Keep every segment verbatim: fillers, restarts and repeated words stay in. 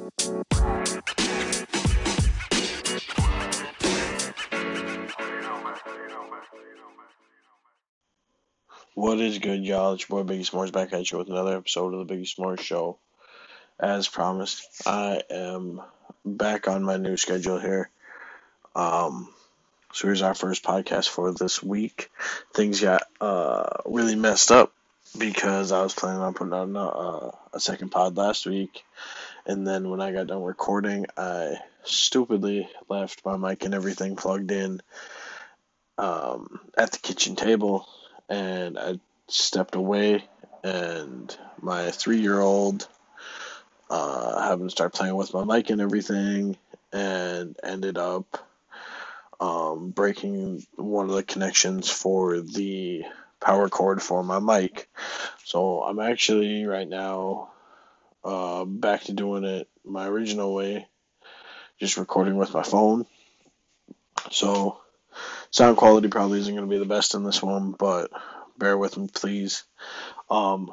What is good, y'all? It's your boy Biggie S'mores back at you with another episode of the Biggie S'mores Show. As promised, I am back on my new schedule here. Um, so here's our first podcast for this week. Things got uh really messed up because I was planning on putting on a, a second pod last week, and then when I got done recording, I stupidly left my mic and everything plugged in um, at the kitchen table, and I stepped away, and my three-year-old uh, happened to start playing with my mic and everything, and ended up um, breaking one of the connections for the power cord for my mic. So I'm actually right now uh, back to doing it my original way, just recording with my phone. So sound quality probably isn't going to be the best in this one, but bear with me, please. Um,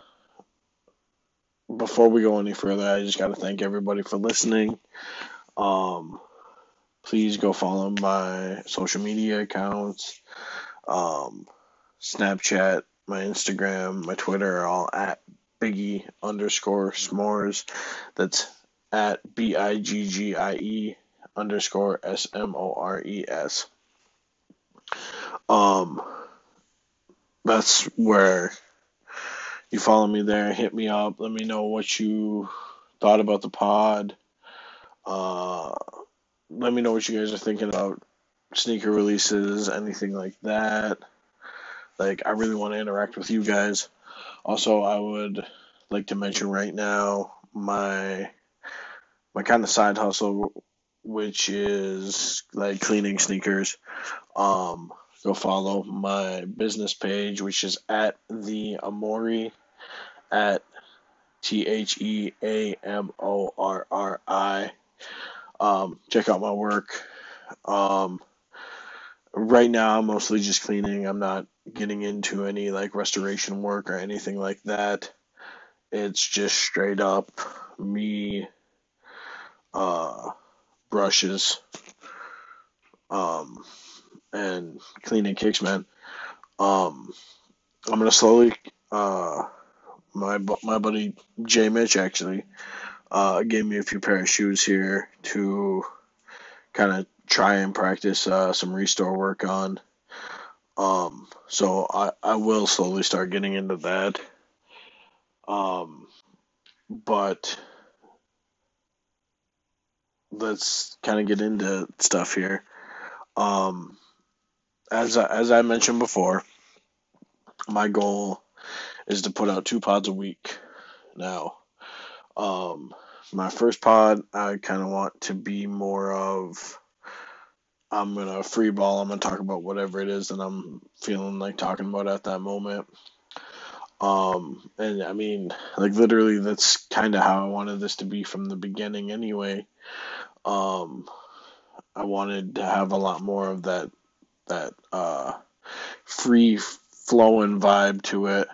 before we go any further, I just got to thank everybody for listening. Um, please go follow my social media accounts. Um, Snapchat, my Instagram, my Twitter are all at Biggie underscore S'mores. That's at B I G G I E underscore S M O R E S. Um, that's where you follow me there. Hit me up. Let me know what you thought about the pod. Uh, let me know what you guys are thinking about sneaker releases, anything like that. Like, I really want to interact with you guys. Also, I would like to mention right now my my kind of side hustle, which is like cleaning sneakers. Um, go follow my business page, which is at the Amori, at T H E A M O R R I. Um, check out my work. Um, right now, I'm mostly just cleaning. I'm not getting into any like restoration work or anything like that. It's just straight up me, uh, brushes, um, and cleaning kicks, man. Um, I'm gonna slowly, uh, my my buddy Jay Mitch actually uh, gave me a few pair of shoes here to kind of try and practice uh, some restore work on. Um, so I, I will slowly start getting into that. Um, but let's kind of get into stuff here. Um, as I, as I mentioned before, my goal is to put out two pods a week now. Um, my first pod, I kind of want to be more of, I'm going to free ball. I'm going to talk about whatever it is that I'm feeling like talking about at that moment. Um, and I mean, like literally that's kind of how I wanted this to be from the beginning anyway. Um, I wanted to have a lot more of that, that, uh, free flowing vibe to it.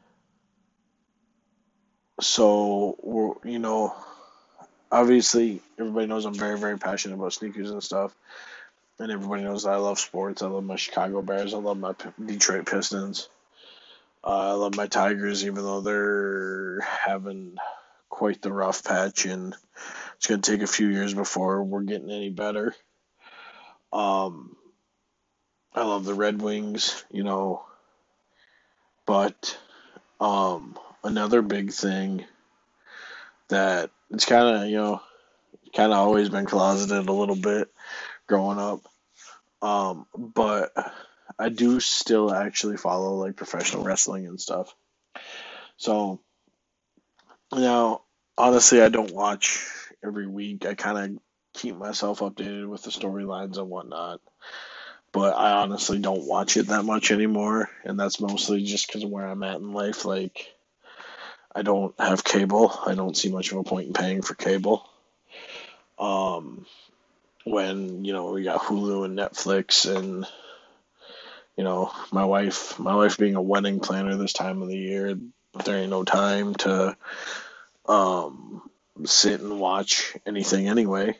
So, you know, obviously everybody knows I'm very, very passionate about sneakers and stuff. And everybody knows that I love sports. I love my Chicago Bears. I love my Detroit Pistons. Uh, I love my Tigers, even though they're having quite the rough patch, and it's going to take a few years before we're getting any better. Um, I love the Red Wings, you know, but um, another big thing that it's kind of, you know, kind of always been closeted a little bit growing up, um, but I do still actually follow like professional wrestling and stuff. So now, honestly, I don't watch every week. I kind of keep myself updated with the storylines and whatnot. But I honestly don't watch it that much anymore, and that's mostly just because of where I'm at in life. Like, I don't have cable. I don't see much of a point in paying for cable. Um, when, you know, we got Hulu and Netflix, and, you know, my wife, my wife being a wedding planner this time of the year, there ain't no time to, um, sit and watch anything anyway.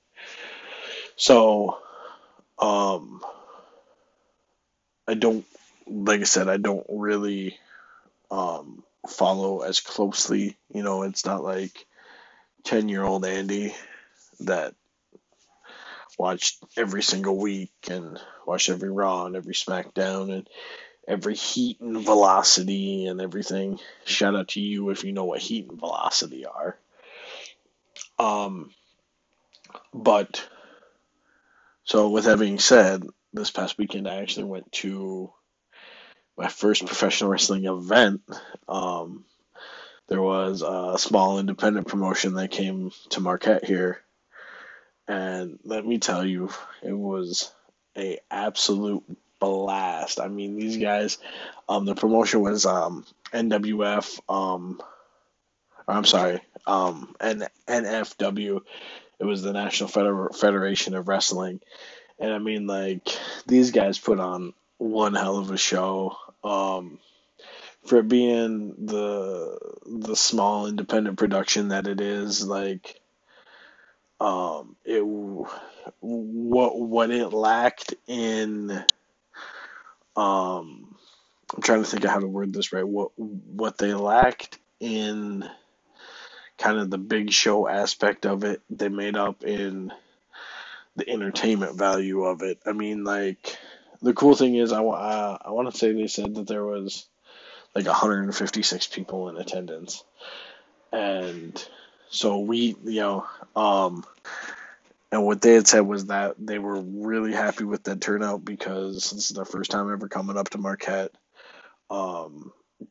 So, um, I don't, like I said, I don't really um, follow as closely. You know, it's not like ten year old Andy that watched every single week and watched every Raw and every SmackDown and every Heat and Velocity and everything. Shout out to you if you know what Heat and Velocity are. Um, but so with that being said, this past weekend I actually went to my first professional wrestling event. Um, there was a small independent promotion that came to Marquette here, and let me tell you, it was a absolute blast. I mean, these guys, um, the promotion was um N W F, um, I'm sorry, um, N NFW. It was the National Feder- Federation of Wrestling, and I mean, like, these guys put on one hell of a show. Um, for it being the the small independent production that it is, like, um, it what what it lacked in, um, I'm trying to think of how to word this right. What what they lacked in kind of the big show aspect of it, they made up in the entertainment value of it. I mean, like, the cool thing is, I, uh, I want to say they said that there was like one hundred fifty-six people in attendance. And so we, you know, um, and what they had said was that they were really happy with that turnout because this is their first time ever coming up to Marquette. Um,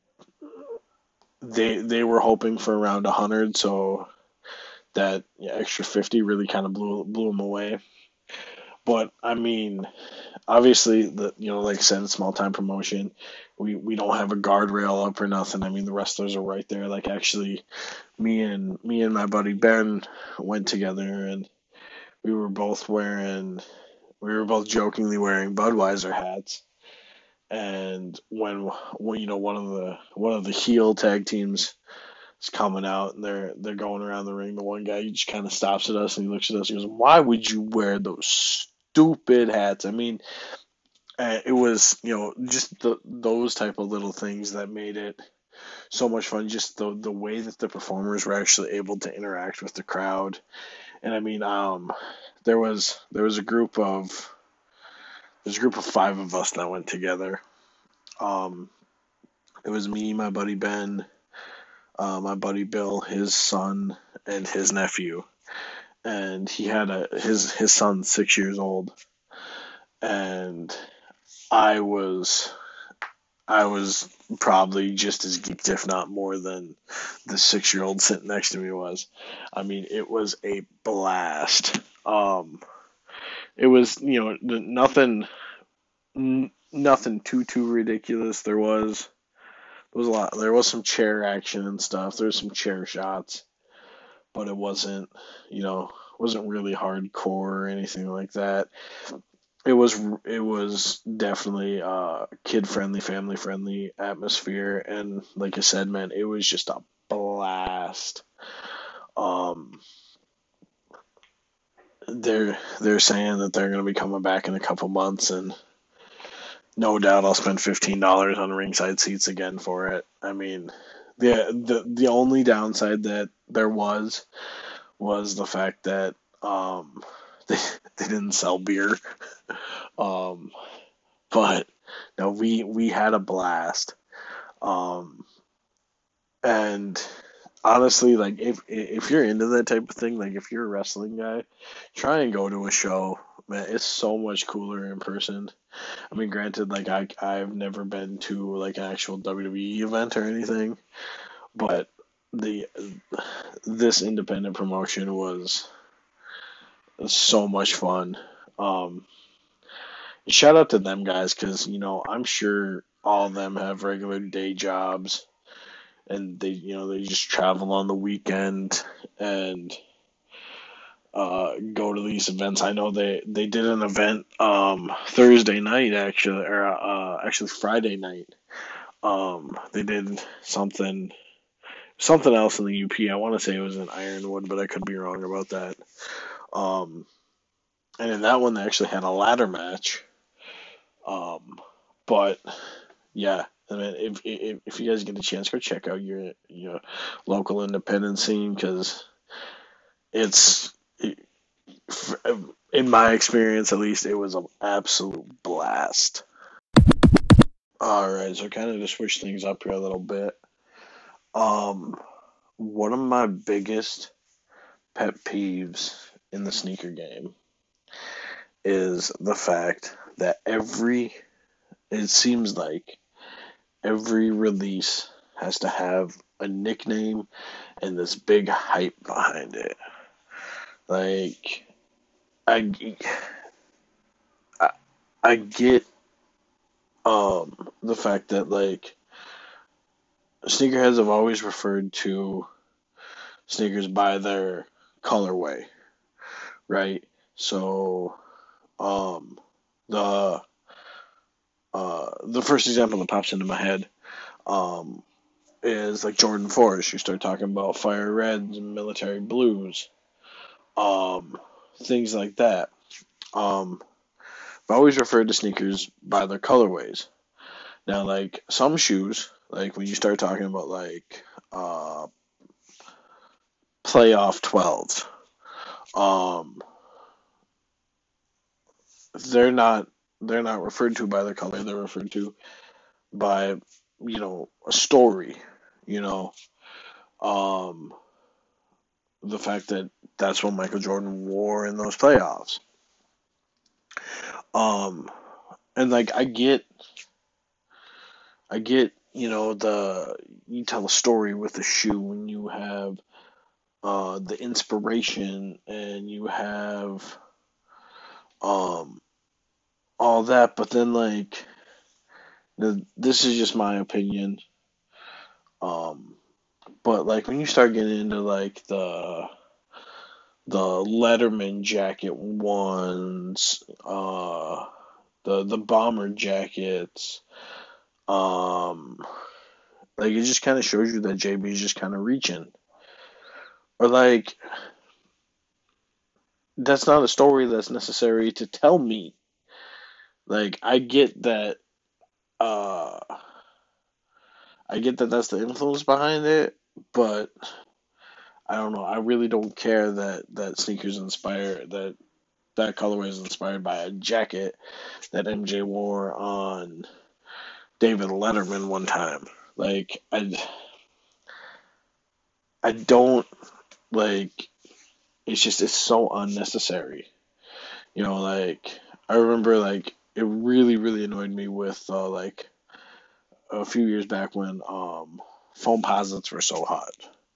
they they were hoping for around one hundred, so that, yeah, extra fifty really kind of blew blew them away. But I mean, obviously, the you know, like I said, small time promotion. We we don't have a guardrail up or nothing. I mean, the wrestlers are right there. Like, actually, me and me and my buddy Ben went together, and we were both wearing we were both jokingly wearing Budweiser hats. And when, when you know, one of the one of the heel tag teams is coming out and they're they're going around the ring, the one guy, he just kind of stops at us and he looks at us and goes, "Why would you wear those stupid hats?" I mean, uh, it was, you know, just the, those type of little things that made it so much fun. Just the the way that the performers were actually able to interact with the crowd. And I mean, um, there was there was a group of there's a group of five of us that went together. Um, it was me, my buddy Ben, uh, my buddy Bill, his son, and his nephew. And he had a his his son's six years old, and I was I was probably just as geeked, if not more, than the six year old sitting next to me was. I mean, it was a blast. Um, it was, you know, nothing, nothing too too ridiculous. There was there was a lot. There was some chair action and stuff. There was some chair shots, but it wasn't, you know, wasn't really hardcore or anything like that. It was it was definitely a kid friendly, family friendly atmosphere, and like I said, man, it was just a blast. Um, they're they're saying that they're going to be coming back in a couple months, and no doubt I'll spend fifteen dollars on ringside seats again for it. I mean, the the the only downside that there was was the fact that, um, they they didn't sell beer. Um, but no, we we had a blast. Um, and honestly, like, if if you're into that type of thing, like if you're a wrestling guy, try and go to a show. Man, it's so much cooler in person. I mean, granted, like, I I've never been to like an actual W W E event or anything, but the this independent promotion was so much fun. Um, Shout out to them guys because, you know, I'm sure all of them have regular day jobs and they, you know, they just travel on the weekend and uh, go to these events. I know they, they did an event um, Thursday night, actually, or uh, actually Friday night. Um, they did something something else in the U P. I want to say it was in Ironwood, but I could be wrong about that. Um, and in that one, they actually had a ladder match. Um, but yeah, I mean, if, if if you guys get a chance, go check out your your local independent scene because it's, in my experience at least, it was an absolute blast. All right, so kind of to switch things up here a little bit. Um, one of my biggest pet peeves in the sneaker game is the fact that every, it seems like every release has to have a nickname and this big hype behind it. Like, I, I, I get um the fact that like sneakerheads have always referred to sneakers by their colorway, right? So, um, the uh the first example that pops into my head um is like Jordan fours. You start talking about fire reds and military blues, um, things like that. Um, I've always referred to sneakers by their colorways. Now, like some shoes, like when you start talking about like uh playoff twelves, um, they're not they're not referred to by their color. They're referred to by, you know, a story. You know, um, the fact that that's what Michael Jordan wore in those playoffs. Um, and like I get, I get, you know, the you tell a story with a shoe when you have uh the inspiration and you have um all that, but then like the, this is just my opinion. Um, but like when you start getting into like the the Letterman jacket ones, uh, the the bomber jackets, um, like it just kind of shows you that J B is just kind of reaching, or like that's not a story that's necessary to tell me. Like I get that, uh, I get that that's the influence behind it, but I don't know. I really don't care that that sneakers inspire that that colorway is inspired by a jacket that M J wore on David Letterman one time. Like I, I don't like. It's just it's so unnecessary. You know, like I remember like it really really annoyed me with uh, like a few years back when um foam posits were so hot.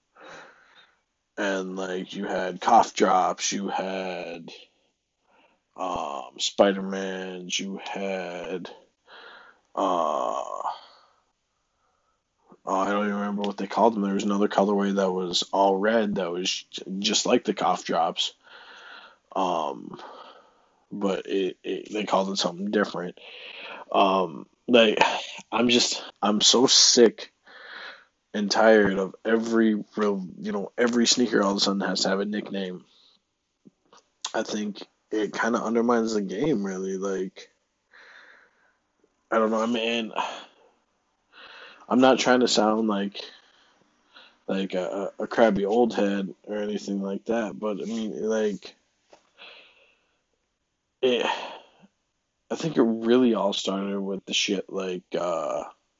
And like you had cough drops, you had um Spider Mans, you had uh Oh, I don't even remember what they called them. There was another colorway that was all red that was just like the cough drops. Um, but it, it they called it something different. Um, like I'm just I'm so sick and tired of every real you know every sneaker all of a sudden has to have a nickname. I think it kind of undermines the game really. Like I don't know. I mean, I'm not trying to sound like like a, a crabby old head or anything like that, but I mean like it. I think it really all started with the shit like uh,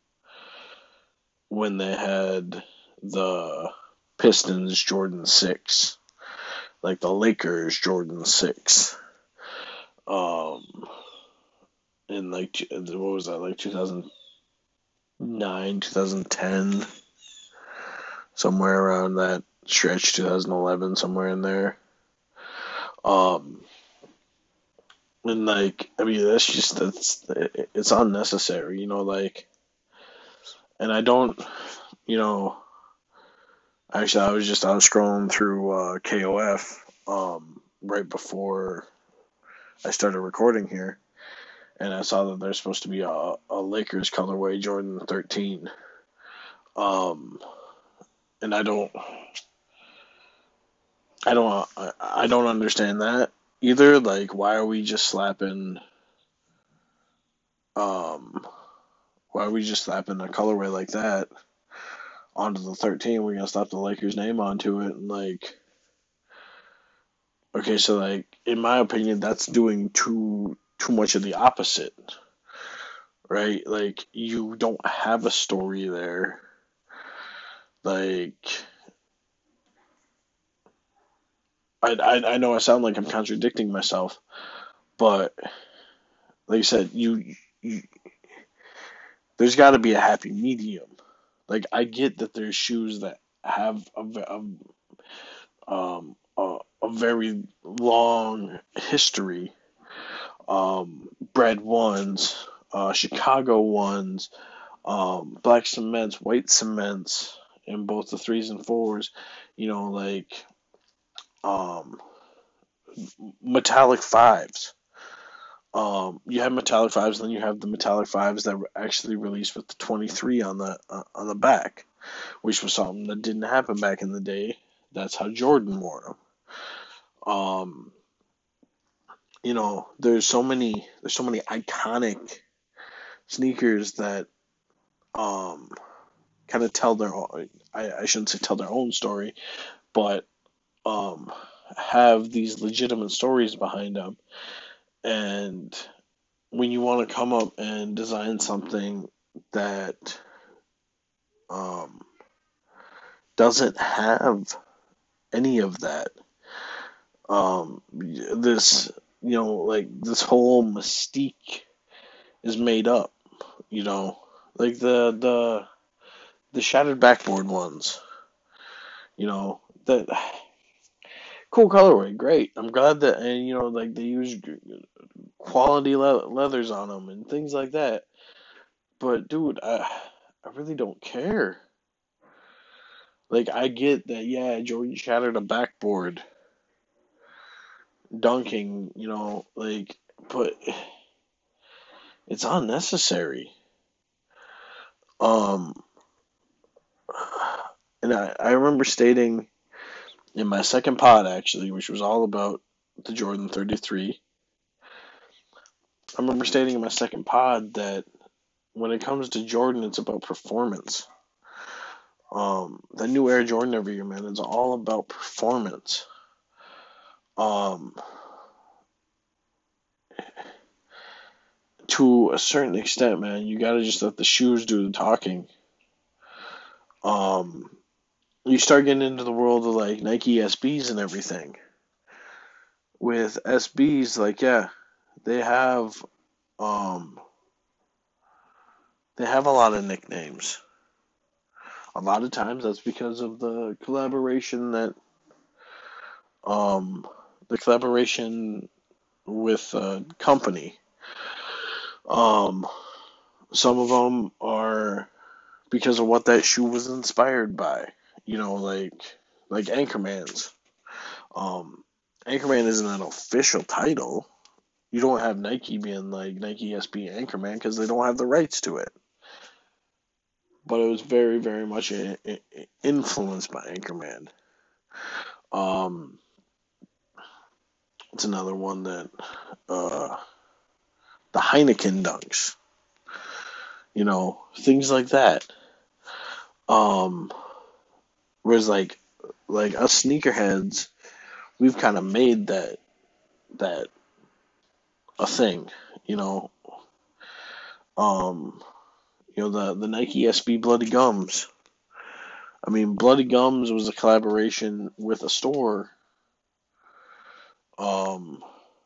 when they had the Pistons Jordan six, like the Lakers Jordan six. Um, in like what was that like two thousand nine, two thousand ten, somewhere around that stretch, two thousand eleven, somewhere in there. Um, and like I mean that's just that's it's unnecessary, you know, like, and I don't, you know, actually, I was just I was scrolling through uh, K O F um, right before I started recording here, and I saw that there's supposed to be a, a Lakers colorway Jordan thirteen. Um, and I don't, I don't, I, I don't understand that either. Like, why are we just slapping, um, why are we just slapping a colorway like that onto the thirteen? We're gonna slap the Lakers name onto it, and like, okay, so like, in my opinion, that's doing too too much of the opposite, right? Like, you don't have a story there. Like, I, I, I know I sound like I'm contradicting myself, but like I said, you, you there's got to be a happy medium. Like, I get that there's shoes that have a, a um a, a very long history, um, bread ones, uh, Chicago ones, um, black cements, white cements, in both the threes and fours. You know, like um, metallic fives. Um, you have metallic fives, and then you have the metallic fives that were actually released with the twenty-three on the uh, on the back, which was something that didn't happen back in the day. That's how Jordan wore them. Um, you know, there's so many there's so many iconic sneakers that um kind of tell their own, I, I shouldn't say tell their own story, but um have these legitimate stories behind them. And when you want to come up and design something that um, doesn't have any of that, um, this you know like this whole mystique is made up. You know, like the the the shattered backboard ones. You know that cool colorway, great. I'm glad that, and you know like they use quality le- leathers on them and things like that. But dude, I I really don't care. Like, I get that, yeah, Jordan shattered a backboard dunking, you know, like, but it's unnecessary. Um, and I, I remember stating in my second pod, actually, which was all about the Jordan thirty-three. I remember stating in my second pod that when it comes to Jordan, it's about performance. Um, the new Air Jordan every year, man, it's all about performance. Um, to a certain extent, man, you gotta just let the shoes do the talking. Um, you start getting into the world of like Nike S Bs and everything. With S Bs, like yeah, they have um they have a lot of nicknames. A lot of times that's because of the collaboration that um the collaboration with a company. Um, some of them are because of what that shoe was inspired by. You know, like like Anchorman's. Um, Anchorman isn't an official title. You don't have Nike being like Nike S B Anchorman because they don't have the rights to it. But it was very, very much a, a, influenced by Anchorman. Um, it's another one that uh, the Heineken dunks, you know, things like that. Um, whereas like like us sneakerheads, we've kind of made that that a thing, you know. Um, you know the the Nike S B Bloody Gums. I mean, Bloody Gums was a collaboration with a store. Um,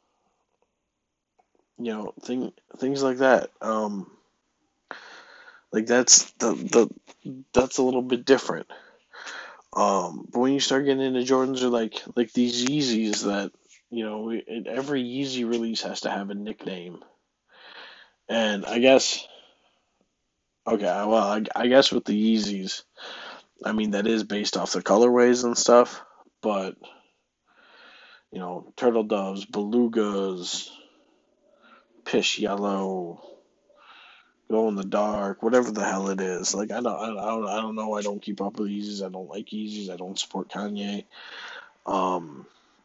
you know, thing things like that. Um, like that's the the that's a little bit different. Um, but when you start getting into Jordans or like like these Yeezys that you know it, every Yeezy release has to have a nickname, and I guess okay, well I, I guess with the Yeezys, I mean that is based off the colorways and stuff, but you know Turtle Doves, Belugas, Pish Yellow, glow in the dark, whatever the hell it is. Like I don't, I don't, I don't know. I don't keep up with Yeezys. I don't like Yeezys. I don't support Kanye. Um,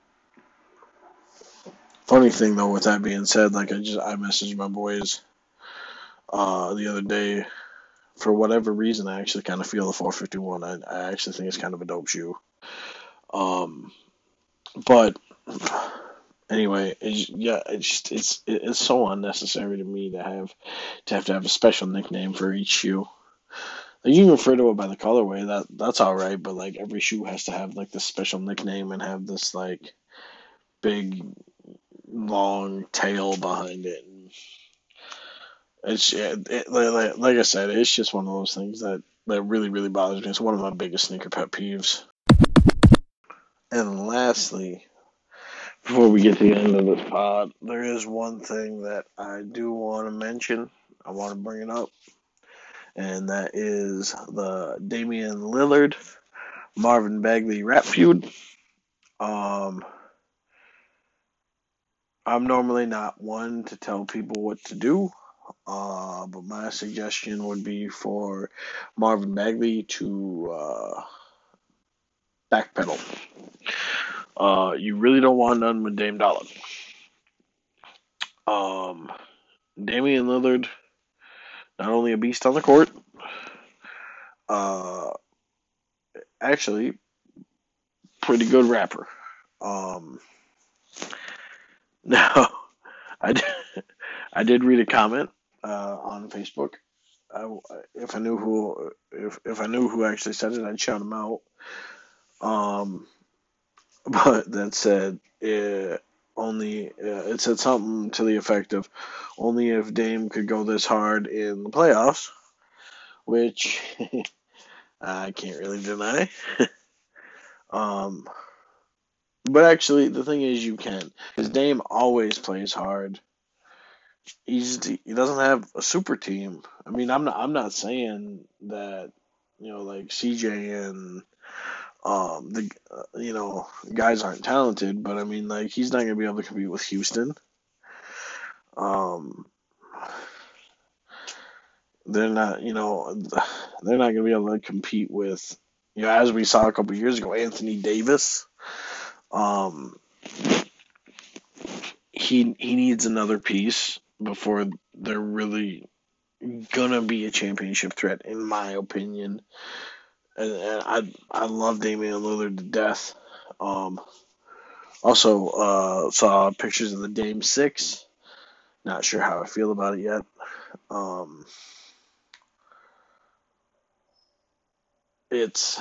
funny thing though, with that being said, like I just I messaged my boys uh the other day. For whatever reason, I actually kind of feel the four fifty-one. I, I actually think it's kind of a dope shoe. Um, but anyway, it's, yeah, it's just, it's it's so unnecessary to me to have to have to have a special nickname for each shoe. Like, you can refer to it by the colorway. That that's all right, but like every shoe has to have like this special nickname and have this like big long tail behind it. It's it, it, like, like I said, it's just one of those things that that really really bothers me. It's one of my biggest sneaker pet peeves. And lastly, before we get to the end of this pod, there is one thing that I do want to mention. I want to bring it up, and that is the Damian Lillard Marvin Bagley rap feud. Um, I'm normally not one to tell people what to do, uh, but my suggestion would be for Marvin Bagley to uh, backpedal. Uh, you really don't want none with Dame Dollar. Um, Damian Lillard, not only a beast on the court, uh, actually pretty good rapper. Um, now, I did, I did read a comment uh, on Facebook. I, if I knew who if if I knew who actually said it, I'd shout him out. Um, but that said, it only uh, it said something to the effect of only if Dame could go this hard in the playoffs, which I can't really deny. um, but actually, the thing is, you can, because Dame always plays hard. He's he doesn't have a super team. I mean, I'm not I'm not saying that, you know, like C J and um the uh, you know, guys aren't talented, but I mean, like, he's not gonna be able to compete with Houston. Um, they're not, you know, they're not gonna be able to compete with, you know, as we saw a couple years ago, Anthony Davis. Um, he he needs another piece before they're really gonna be a championship threat, in my opinion. And, and I I love Damian Lillard to death. Um, also uh, saw pictures of the Dame Six. Not sure how I feel about it yet. Um, it's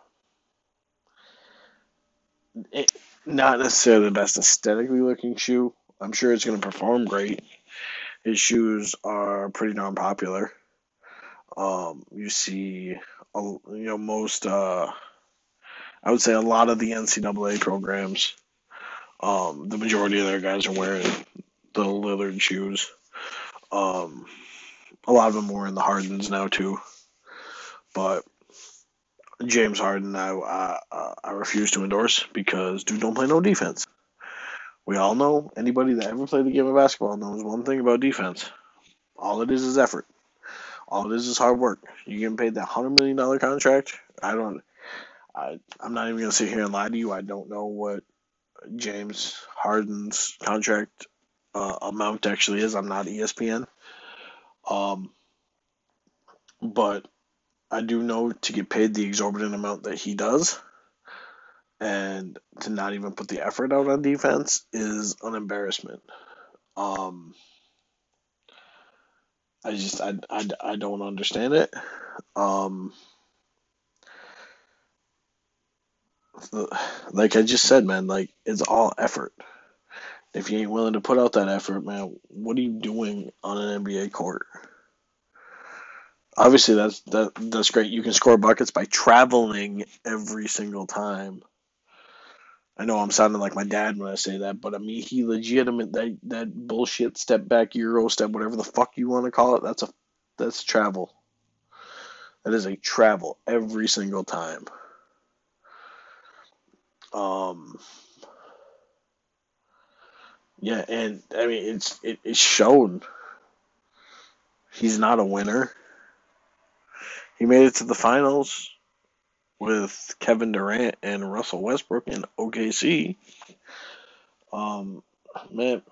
it, not necessarily the best aesthetically looking shoe. I'm sure it's going to perform great. His shoes are pretty darn popular. Um, you see, you know, most, uh, I would say a lot of the N C double A programs, um, the majority of their guys are wearing the Lillard shoes. Um, a lot of them were in the Hardens now too, but James Harden, I I, I refuse to endorse, because dude don't play no defense. We all know, anybody that ever played the game of basketball knows one thing about defense. All it is is effort. All it is is hard work. You getting paid that hundred million dollar contract. I don't. I I'm not even gonna sit here and lie to you. I don't know what James Harden's contract uh, amount actually is. I'm not E S P N. Um, but I do know, to get paid the exorbitant amount that he does, and to not even put the effort out on defense, is an embarrassment. Um, I just I, I, I don't understand it. Um, like I just said, man, like, it's all effort. If you ain't willing to put out that effort, man, what are you doing on an N B A court? Obviously, that's that that's great. You can score buckets by traveling every single time. I know I'm sounding like my dad when I say that, but I mean, he legitimate that that bullshit step back Euro step, whatever the fuck you want to call it. That's a that's travel. That is a travel every single time. Um, yeah, and I mean, it's it, it's shown. he's not a winner. He made it to the finals with Kevin Durant and Russell Westbrook in O K C. Um, man,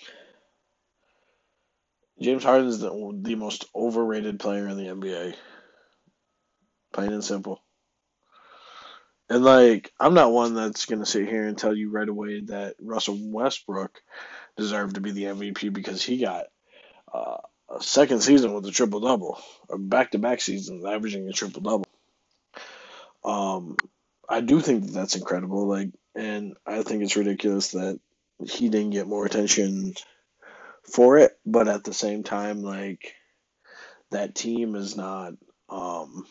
James Harden is the, the most overrated player in the N B A. Plain and simple. And, like, I'm not one that's going to sit here and tell you right away that Russell Westbrook deserved to be the M V P because he got uh, a second season with a triple double, or back to back seasons averaging a triple double. Um, I do think that that's incredible. Like, and I think it's ridiculous that he didn't get more attention for it. But at the same time, like, that team is not um,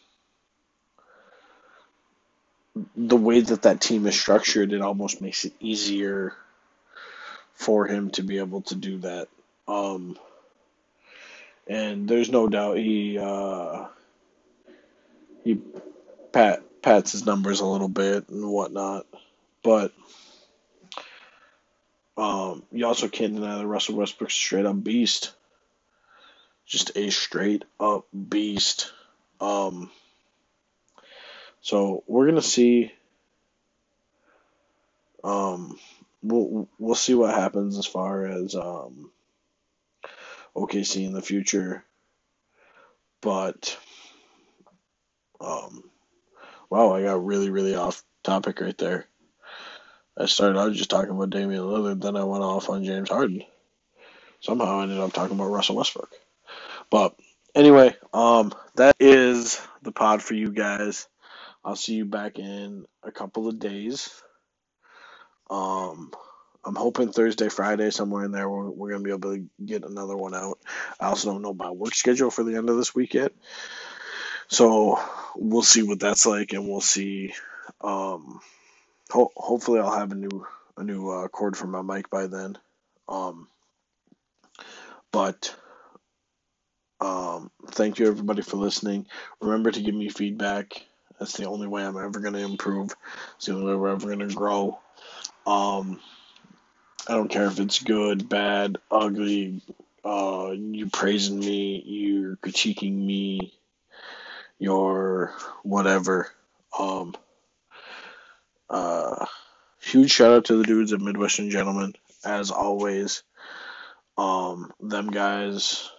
the way that that team is structured. It almost makes it easier for him to be able to do that. Um, and there's no doubt he uh, he pat pats his numbers a little bit and whatnot, but um, you also can't deny that Russell Westbrook's a straight up beast, just a straight up beast. Um, so we're gonna see. Um, we'll we'll see what happens as far as um, O K C in the future, but um, wow, I got really really off topic right there. I started out just talking about Damian Lillard, then I went off on James Harden. Somehow I ended up talking about Russell Westbrook. But anyway, um, that is the pod for you guys. I'll see you back in a couple of days. Um, I'm hoping Thursday, Friday, somewhere in there, we're, we're going to be able to get another one out. I also don't know my work schedule for the end of this week yet. So we'll see what that's like, and we'll see. Um, ho- hopefully I'll have a new a new uh, cord for my mic by then. Um, but um, thank you everybody for listening. Remember to give me feedback. That's the only way I'm ever going to improve. It's the only way we're ever going to grow. Um, I don't care if it's good, bad, ugly, uh, you praising me, you're critiquing me, you're whatever. Um, uh, huge shout out to the dudes at Midwestern Gentlemen, as always. Um, them guys,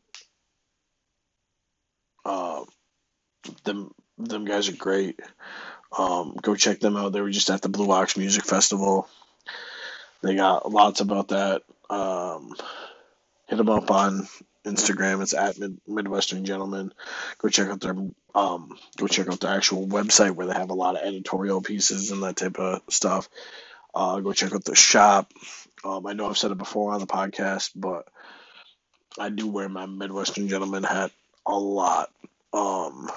uh, them them guys are great. Um, go check them out. They were just at the Blue Ox Music Festival. They got lots about that. Um, hit them up on Instagram. It's at Mid- Midwestern Gentlemen. Go check out their um, go check out their actual website where they have a lot of editorial pieces and that type of stuff. Uh, go check out their shop. Um, I know I've said it before on the podcast, but I do wear my Midwestern Gentleman hat a lot. Um,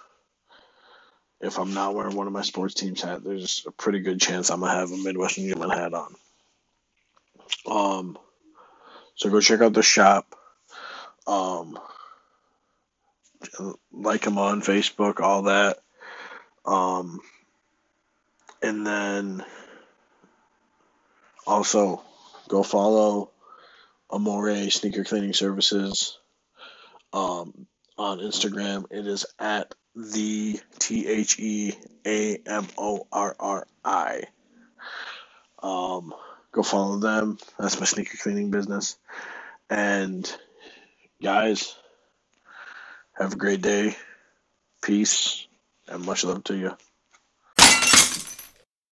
if I'm not wearing one of my sports teams hat, there's a pretty good chance I'm gonna have a Midwestern Gentleman hat on. Um, so go check out the shop. Um, like them on Facebook, all that. Um, and then also go follow Amore Sneaker Cleaning Services um, on Instagram. It is at the T H E A M O R R I. Um, go follow them. That's my sneaker cleaning business. And guys, have a great day. Peace and much love to you.